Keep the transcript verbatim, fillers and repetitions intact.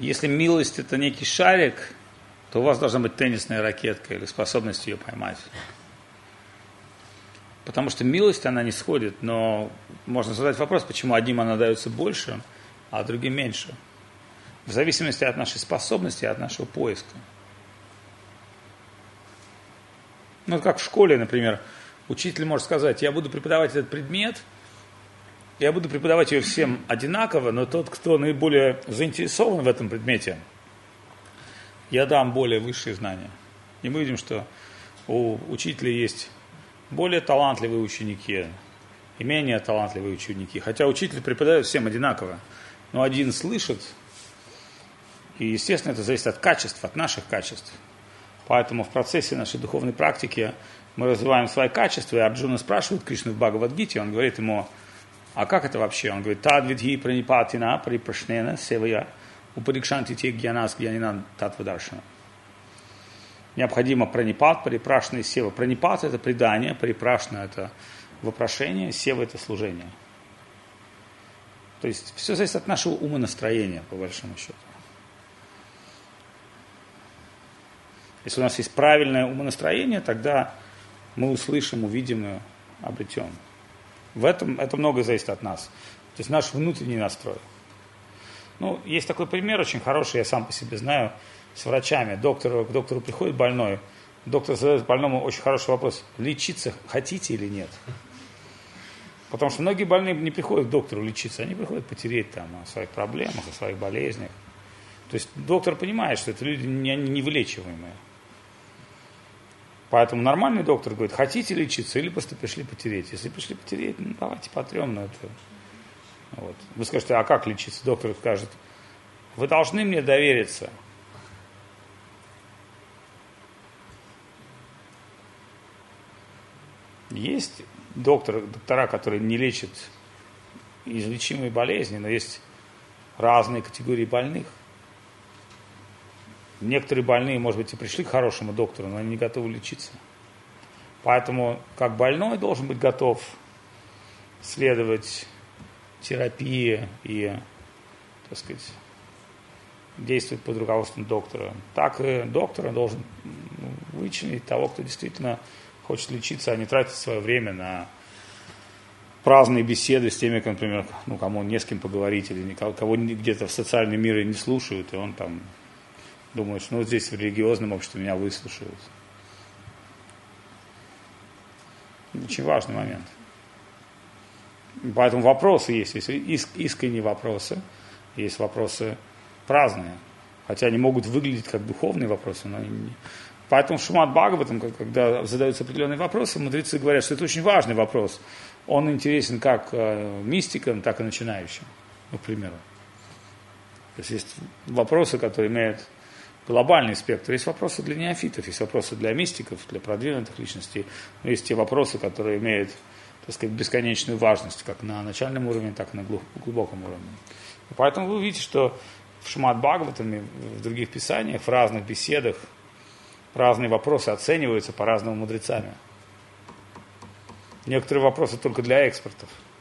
Если милость это некий шарик, то у вас должна быть теннисная ракетка или способность ее поймать. Потому что милость, она не сходит, но можно задать вопрос, почему одним она дается больше, а другим меньше. В зависимости от нашей способности, от нашего поиска. Ну, как в школе, например, учитель может сказать, я буду преподавать этот предмет, я буду преподавать ее всем одинаково, но тот, кто наиболее заинтересован в этом предмете, я дам более высшие знания. И мы видим, что у учителя есть более талантливые ученики и менее талантливые ученики. Хотя учитель преподает всем одинаково, но один слышит, и, естественно, это зависит от качеств, от наших качеств. Поэтому в процессе нашей духовной практики мы развиваем свои качества, и Арджуна спрашивает Кришну в Бхагавад-гите, он говорит ему, а как это вообще? Он говорит, тадвидхи пранипатина парипрашнена севая упарикшанти те гьянас гьянинан татвадаршана. Необходимо пранипат, парипрашна и сева. Пранипат – это предание, парипрашна – это вопрошение, сева – это служение. То есть все зависит от нашего умонастроения, по большому счету. Если у нас есть правильное умонастроение, тогда мы услышим, увидим и обретем. В этом это многое зависит от нас. То есть наш внутренний настрой. Ну, есть такой пример очень хороший, я сам по себе знаю, с врачами. Доктору, к доктору приходит больной, доктор задает больному очень хороший вопрос. Лечиться хотите или нет? Потому что многие больные не приходят к доктору лечиться, они приходят потереть там о своих проблемах, о своих болезнях. То есть доктор понимает, что это люди невылечиваемые. Поэтому нормальный доктор говорит, хотите лечиться или просто пришли потереть. Если пришли потереть, ну давайте потрем на это. Вот. Вы скажете, а как лечиться? Доктор скажет, вы должны мне довериться. Есть докторы, доктора, которые не лечат излечимые болезни, но есть разные категории больных. Некоторые больные, может быть, и пришли к хорошему доктору, но они не готовы лечиться. Поэтому, как больной должен быть готов следовать терапии и, так сказать, действовать под руководством доктора, так и доктор должен вычленить того, кто действительно хочет лечиться, а не тратить свое время на праздные беседы с теми, например, ну, кому не с кем поговорить, или кого где-то в социальном мире не слушают, и он там думает, что ну, вот здесь в религиозном обществе меня выслушают. Очень важный момент. Поэтому вопросы есть, есть иск, искренние вопросы, есть вопросы праздные, хотя они могут выглядеть как духовные вопросы, но не... Поэтому в Шримад Бхагаватам, когда задаются определенные вопросы, мудрецы говорят, что это очень важный вопрос. Он интересен как мистикам, так и начинающим, ну, к примеру. То есть есть вопросы, которые имеют глобальный спектр. Есть вопросы для неофитов, есть вопросы для мистиков, для продвинутых личностей. Но есть те вопросы, которые имеют, так сказать, бесконечную важность, как на начальном уровне, так и на глубоком уровне. И поэтому вы увидите, что в Шримад Бхагаватаме, в других писаниях, в разных беседах, разные вопросы оцениваются по-разному мудрецами. Некоторые вопросы только для экспертов.